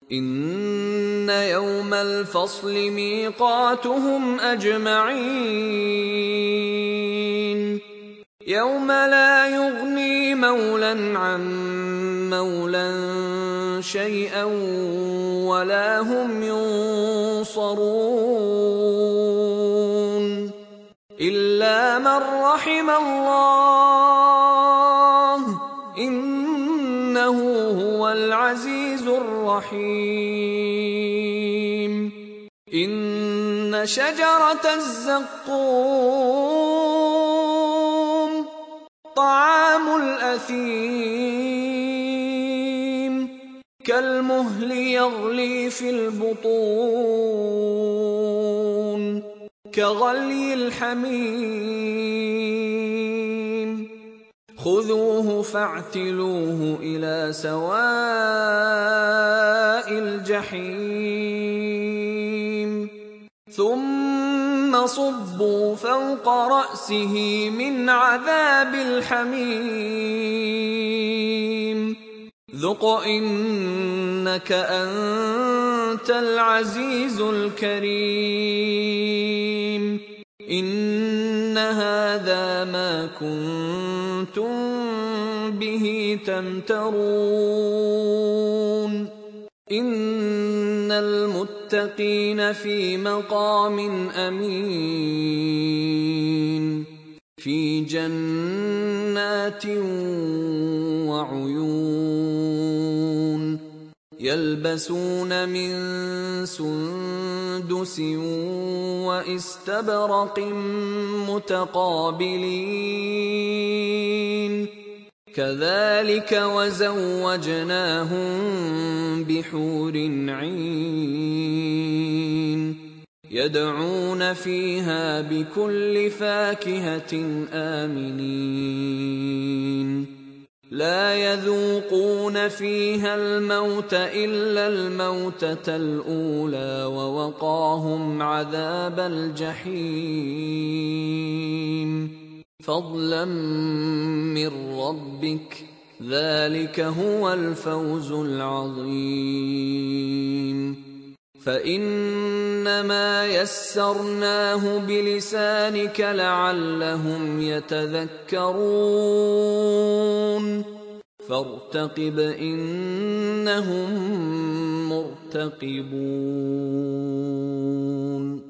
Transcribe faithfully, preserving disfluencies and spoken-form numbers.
إن يوم الفصل ميقاتهم أجمعين يوم لا يغني مولى عن مولى شيئا ولا هم ينصرون إلا من رحم الله إنه هو العزيز الرحيم إن شجرة الزقوم طعام الأثيم كالمهل يغلي في البطون كغلي الحميم خذوه فاعتلوه إلى سواء الجحيم ثم صبوا فوق رأسه من عذاب الحميم ذق إنك أنت العزيز الكريم إن هذا ما كنتم به تمترون إن المتقين في مقام أمين في جنات وعيون يلبسون من سندس واستبرق متقابلين كذلك وزوجناهم بحور عين يدعون فيها بكل فاكهة آمنين لا يذوقون فيها الموت إلا الموتة الأولى ووقاهم عذاب الجحيم فضلا من ربك ذلك هو الفوز العظيم فإنما يسرناه بلسانك لعلهم يتذكرون فارتقب إنهم مرتقبون